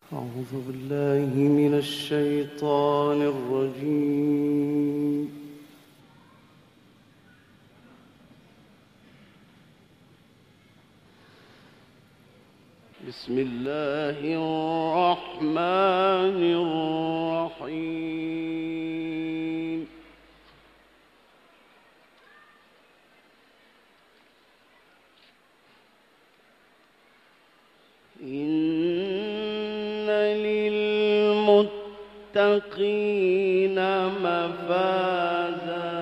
أعوذ بالله من الشيطان الرجيم. بسم الله الرحمن الرحيم. إن للمتقين مفازا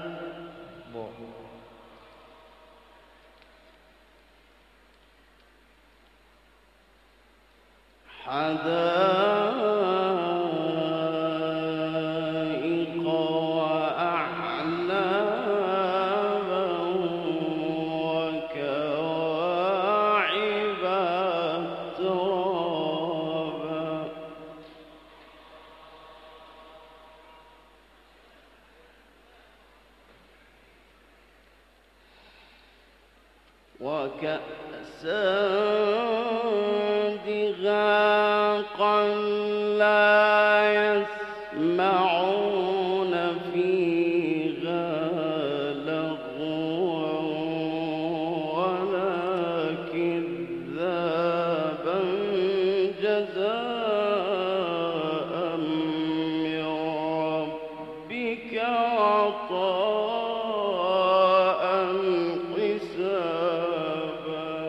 حدائق وأعنابا وكواعب أترابا وكأسا دهاقا لا يسمعون فيها لغوا ولا كذابا جزاء من ربك عطاء حسابا.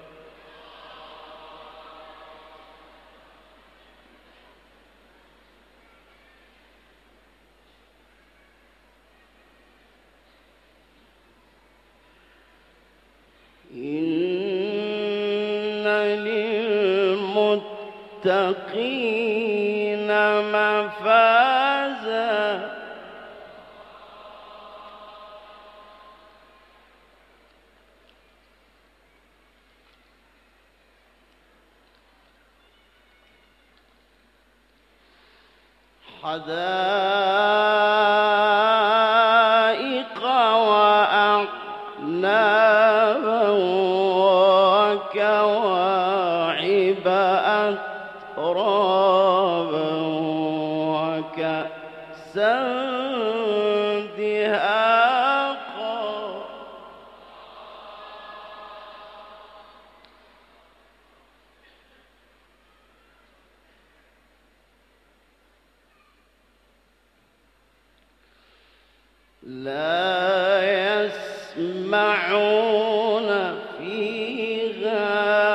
إن للمتقين مفازا حدائق وأعنابا وكواعب أترابا وكأسا دهاقا لا يسمعون فيها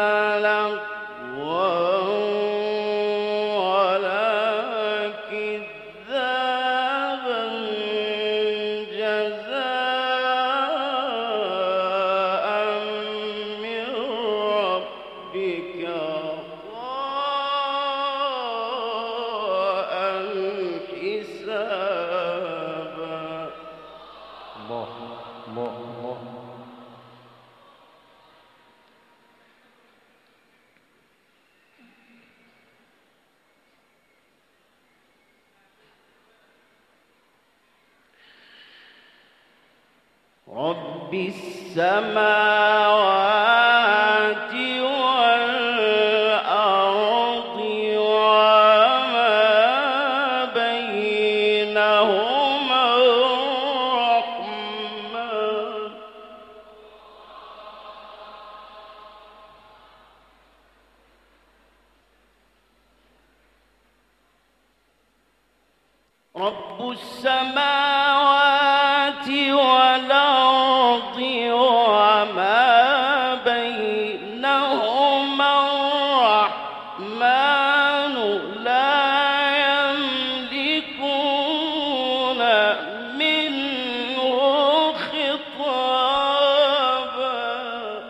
لغوا ولا كذابا جزاء من ربك عطاء حسابا. الله الله الله. رب السماوات والأرض وما بينهما الرحمن رب السماوات والأرض وما بينهما الرحمن لا يملكون منه خطابا.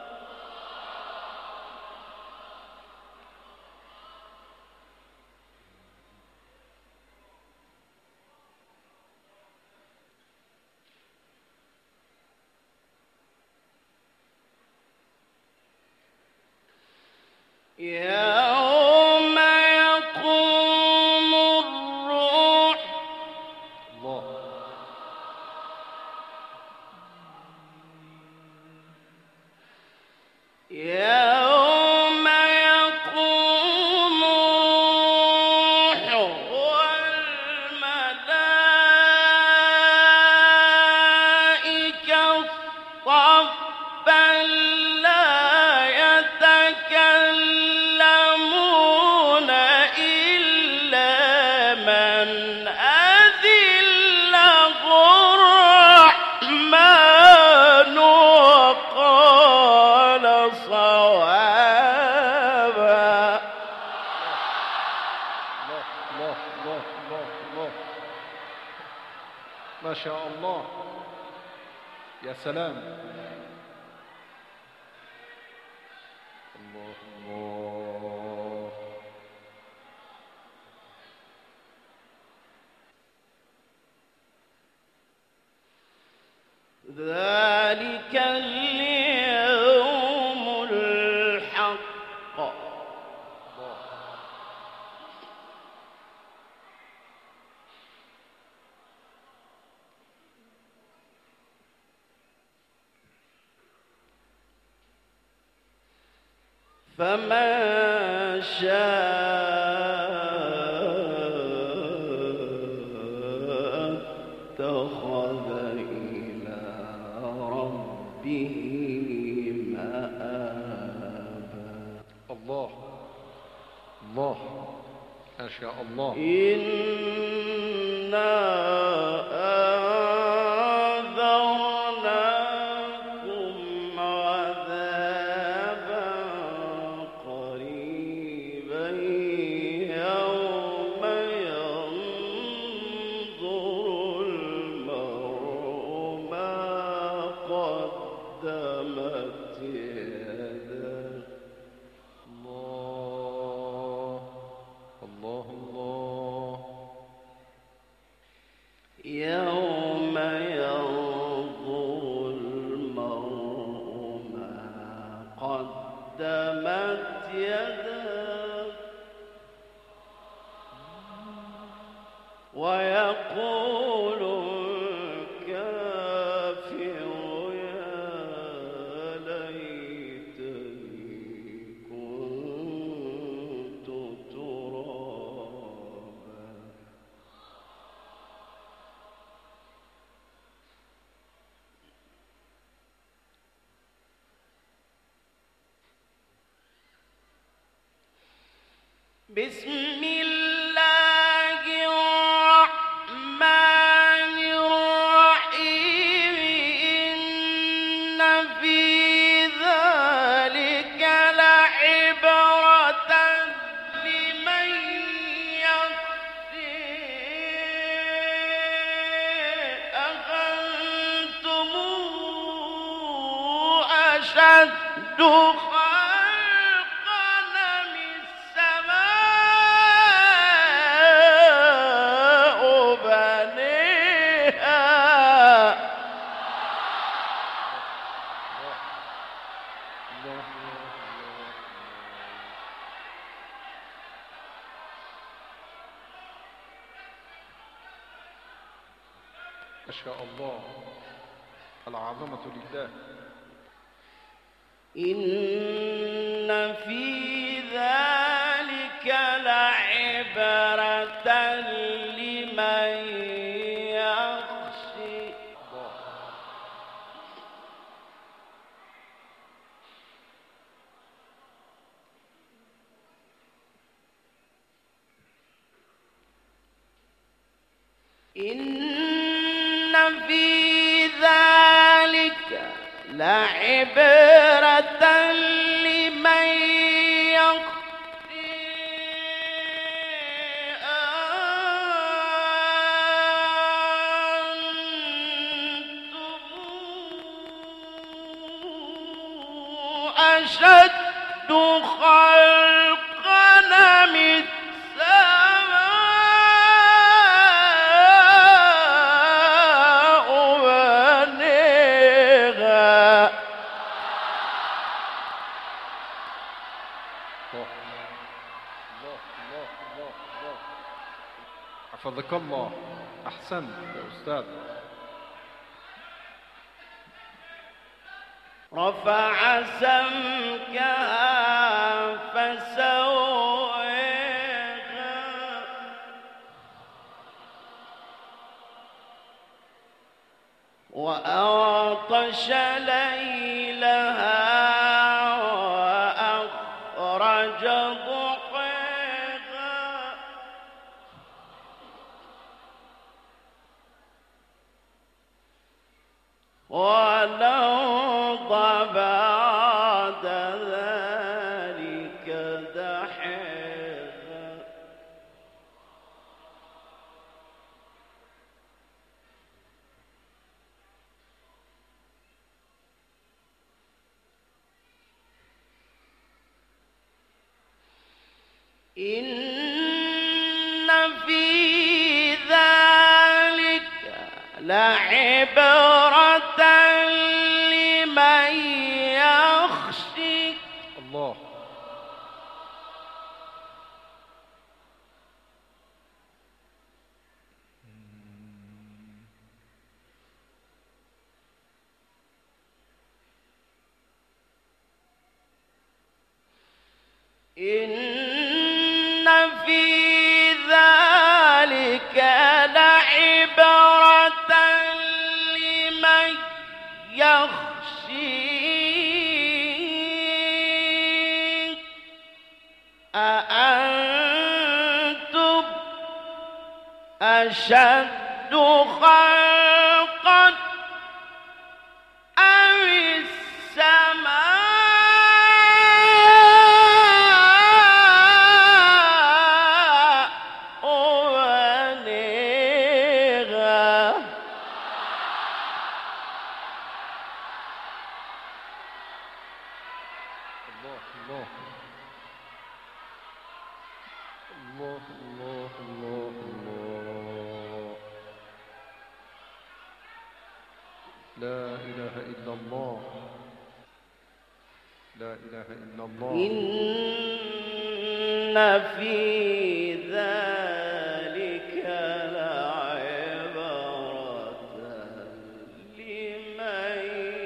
يوم يقوم الروح يوم يقوم صوابا. الله الله الله الله الله، ما شاء الله، يا سلام. الله الله. ذلك اليوم الحق. فمن شاء اتخذ إلى ربه مآبا. الله الله، ما شاء الله. إنا أنذرناكم عذابا قريبا يوم ينظر المرء ما قدمت يداه. الله الله الله. يوم ينظر المرء ما قدمت يداه ويقول الكافر يا ليتني كنت ترابا. بسم الله الرحمن الرحيم. إن في ذلك لعبرة لمن يخشى. أأنتم أشد ما شاء الله، العظمة لله. إن في ذلك لعبرة لمن يخشى. إن في ذلك لعبرة لمن يخشى. أنتم أشد خلقا من السماء بنيها. الله الله الله الله الله. حفظك الله، أحسنت يا أستاذ. رفع سمكها فسويها وأغطش ليلها وأخرج ضحيها. والأرض بعد ذلك إن في ذلك لعبرة لمن يخشى. الله. إن في ذلك لعبرة لمن يخشى. أأنتم أشد خلقا أم السماء بنيها. الله الله الله الله الله الله. لا إله إلا الله. لا إله إلا الله. إن في ذلك لعبرة لمن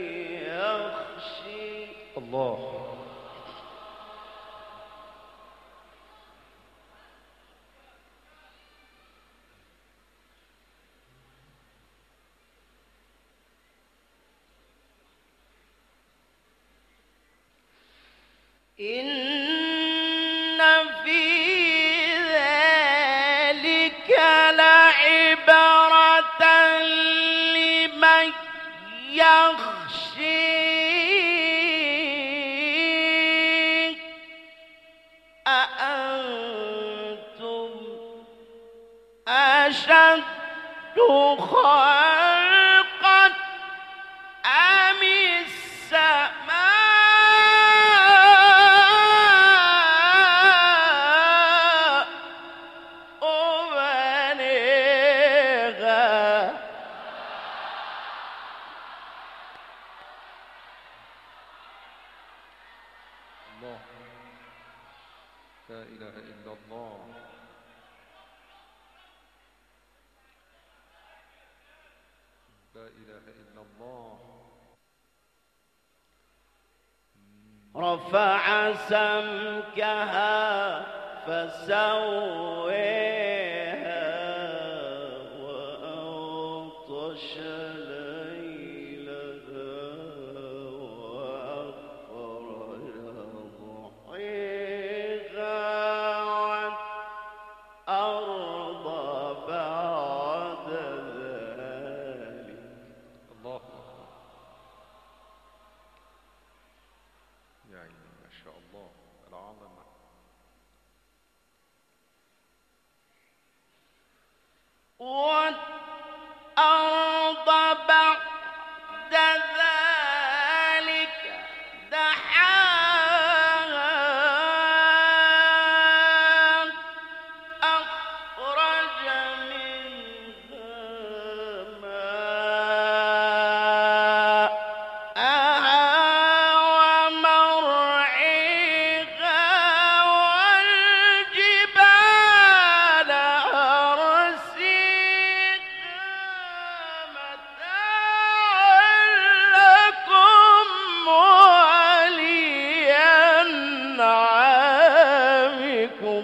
يخشى. الله. إن في ذلك لعبرة لمن يخشى. أأنتم أشد خلقا أم السماء بنيها. الله. لا إله إلا الله. لا إله إلا الله. رفع سمكها فسويها وأغطش ليلها وأخرج ضحيها والأرض بعد ذلك. الله. يعني ما شاء الله العظمة. والأرض بعد ذلك دحاها أخرج منها ماءها ومرعيها والجبال أرسيها متاعا لكم ولأنعامكم.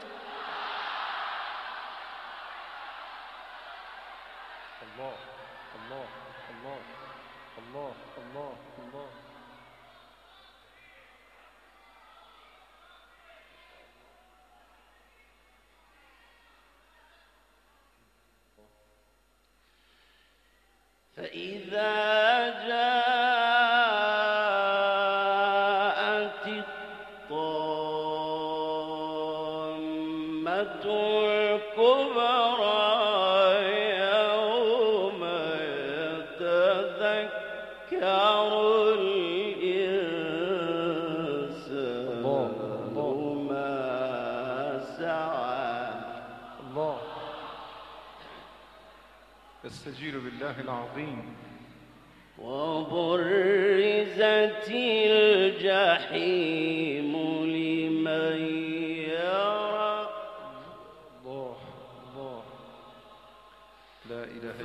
الله الله الله الله الله الله. فإذا جاءت الطامة الكبرى يوم يتذكر الإنسان الله الله. ما نستجير بالله العظيم. وبرزت الجحيم لمن يرى الله الله لا إله إلا الله.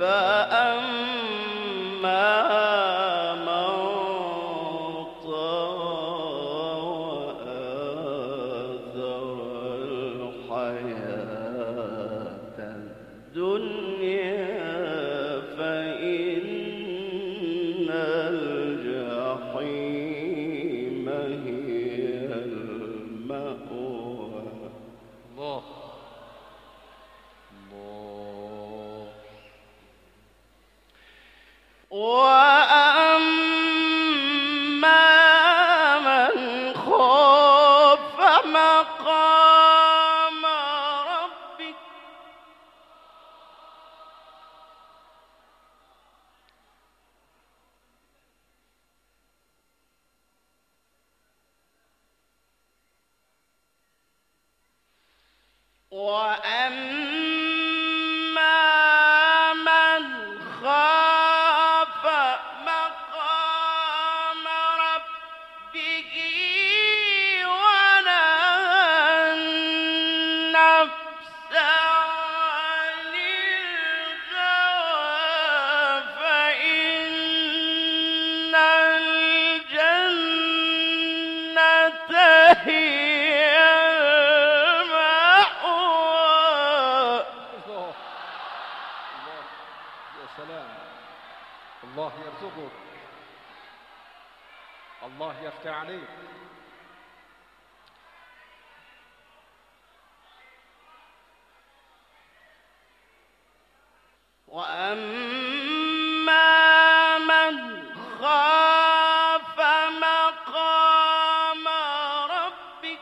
فأما من طغى وآثر الحياة الدنيا فإن الجحيم هي المأوى. الله الله. وأما من خاف مقام ربك ونهى النفس عن الهوى فإن الجنة هي المأوى. الله الله يا سلام. الله يرزقك، الله يفتح عليك. وأما من خاف مقام ربك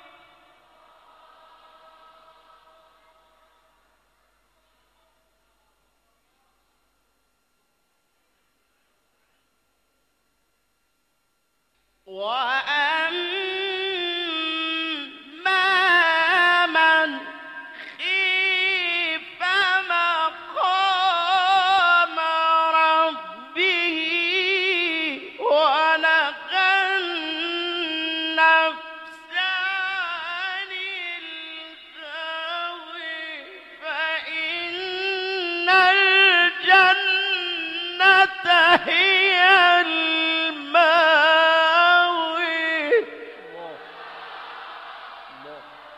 وأما من خيف مقام ربه ونهى النفس عن الهوى فإن الجنة هي المأوى. الله الله.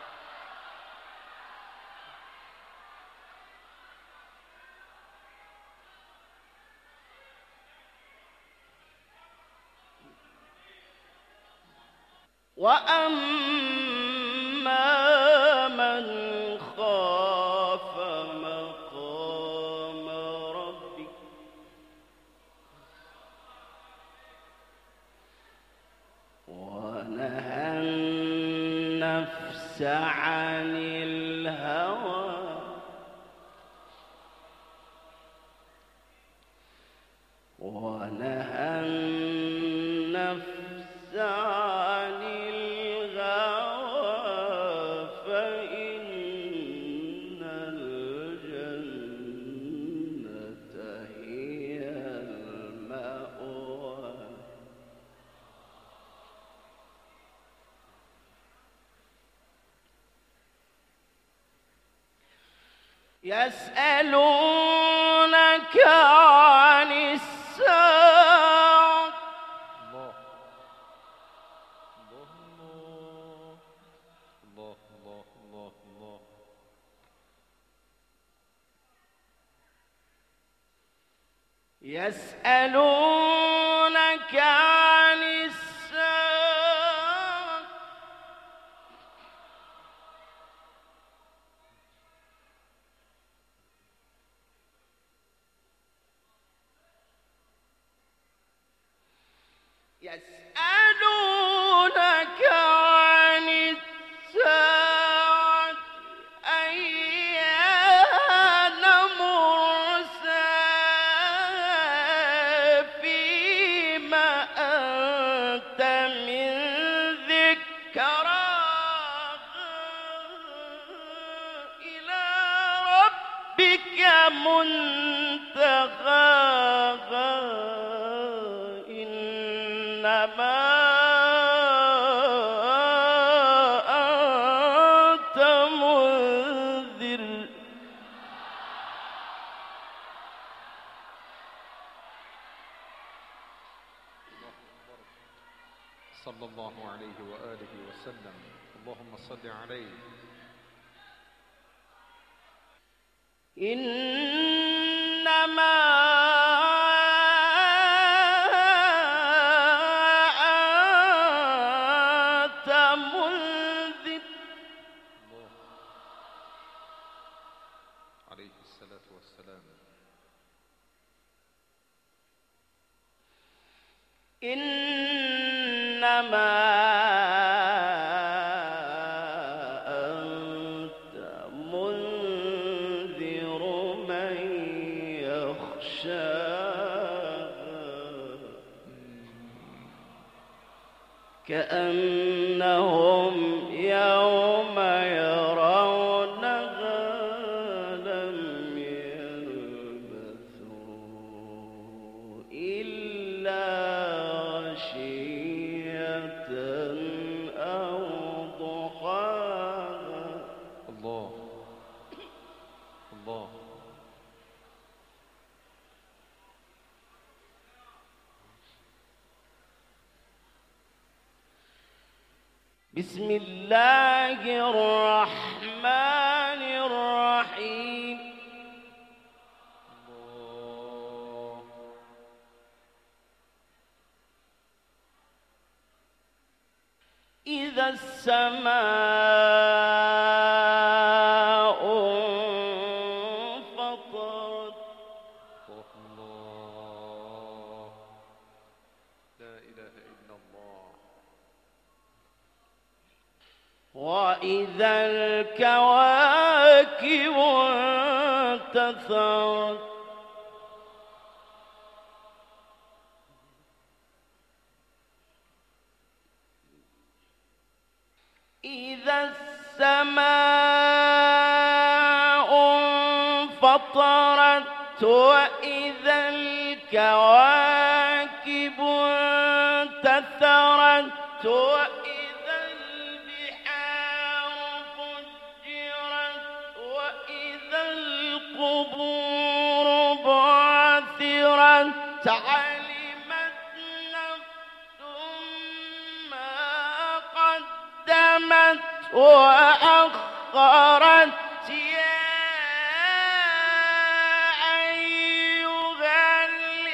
وأما من خاف مقام ربك ونهى النفس عن الهوى ونهى النفس عن الهوى فإن الجنة هي المأوى. يسألونك عن الساعة الله الله الله الله الله الله. يسألونك عن الساعة يسألونك عن الساعة أيان مرساها صلى الله عليه وآله وسلم. اللهم صل عليه. إنما أنت منذر. الله عليه الصلاة والسلام. إنما أنت منذر من يخشاها كأنهم يوم يرونها لم يلبثوا إلا عشية أو ضحاها. الله الله. بسم الله الرحمن الرحيم. الله. إذا السماء انفطرت. الله. لا إله إلا الله. وإذا الكواكب انتثرت. إذا السماء انفطرت وإذا الكواكب انتثرت وإذا البحار فجرت وإذا القبور بعثرت علمت نفس ما قدمت وأخرت. يا أيها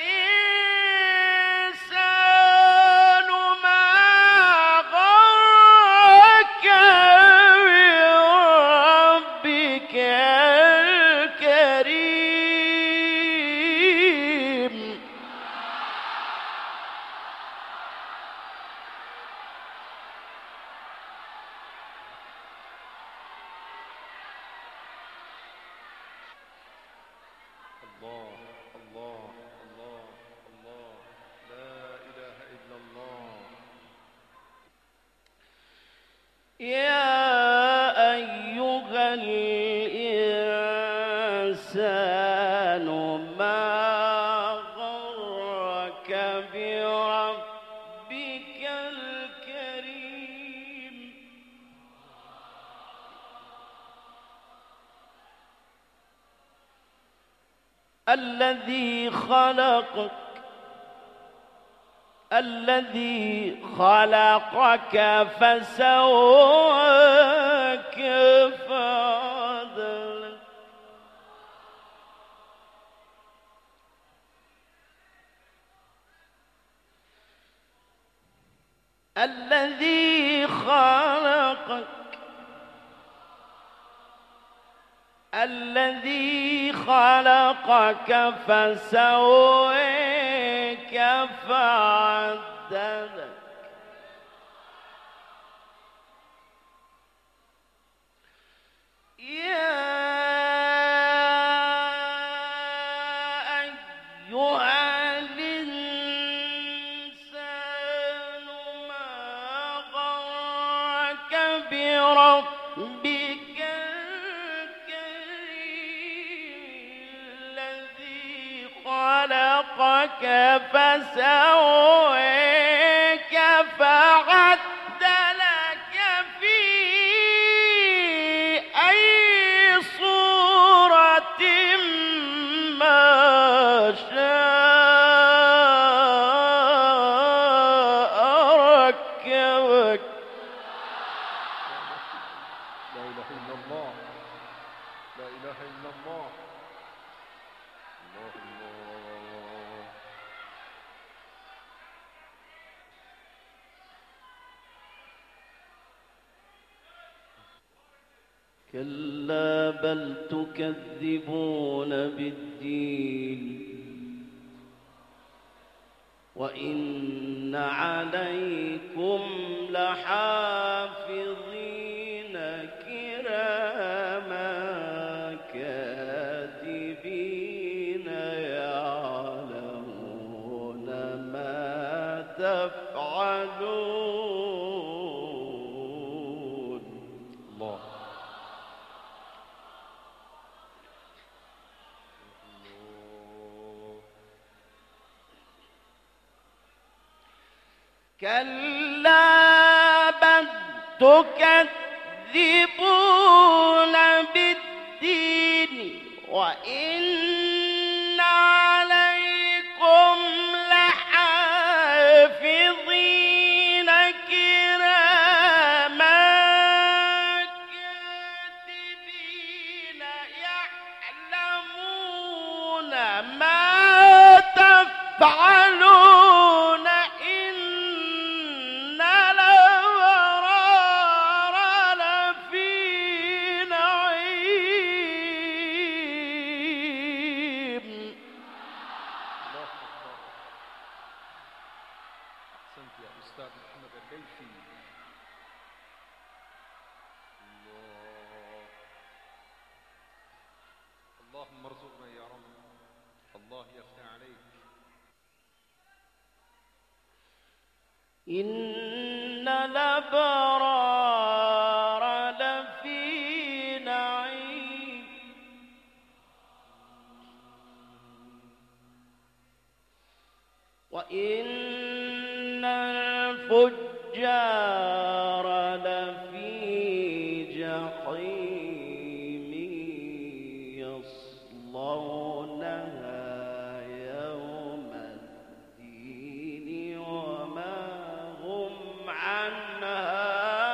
الإنسان ما غرك بربك الكريم. الله الله الله الله. لا إله إلا الله. يا أيها الإنسان ما غرك بربك الكريم. الذي خلقك فسواك فعدلك. الذي خلقك فسواك فعدلك. يا أيها الإنسان ما غرك بربك الكريم. الذي خلقك فسواك فعدلك في أي صورة ما شاء ركبك. لا إله إلا الله. الله الله. كلا بل تكذبون بالدين وإن عليكم لحافظين كراما كاتبين يعلمون ما تفعلون. الله. كلا بل تكذبون بالدين وإن عليكم لحافظين كراما كاتبين يعلمون ما تفعلون. إن الأبرار لفي نعيم. الله أكبر. أحسنت يا أستاذ محمد الليثي. الله. اللهم ارزقنا يا رب. الله يفتح عليك. إن الأبرار لفي نعيم وإن الفجار لفي جحيم يصلونها يوم الدين وما هم عنها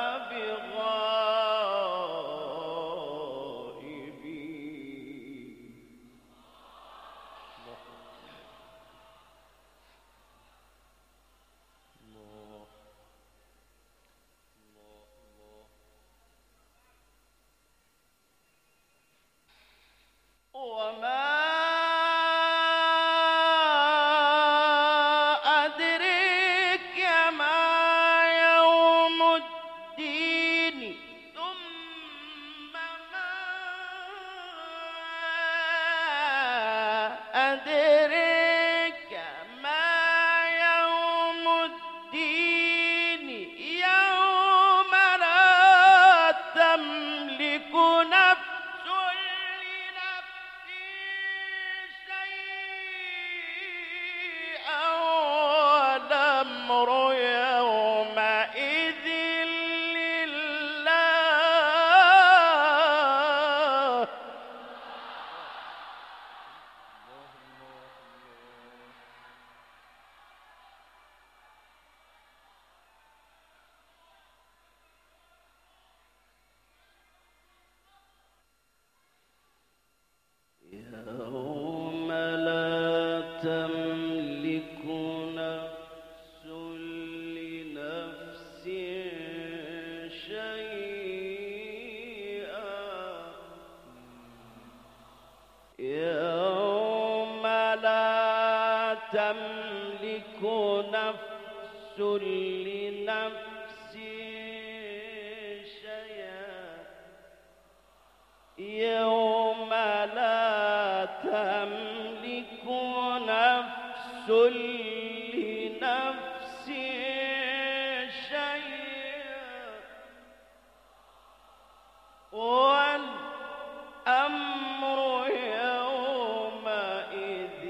بغائبين. الله. الله. الله. الله. وما أدريك ما يوم الدين ثم ما أدريك ما يوم الدين يوم لا تملك نفس لنفس شيئا والأمر يومئذ لله. يوم لا تملك نفس لنفس شيئا يوم لا تملك نفس لنفس شيئا يوم لا تملك نفس لنفس شيئا والأمر يومئذ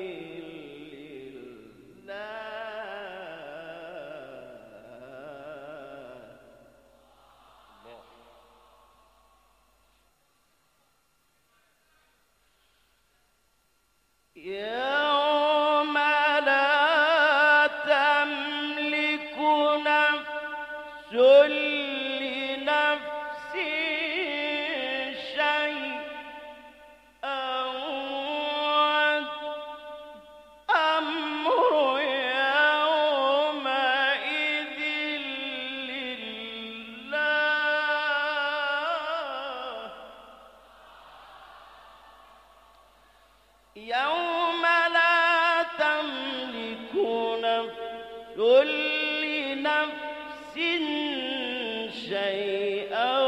لله. الله. يوم لا شيئا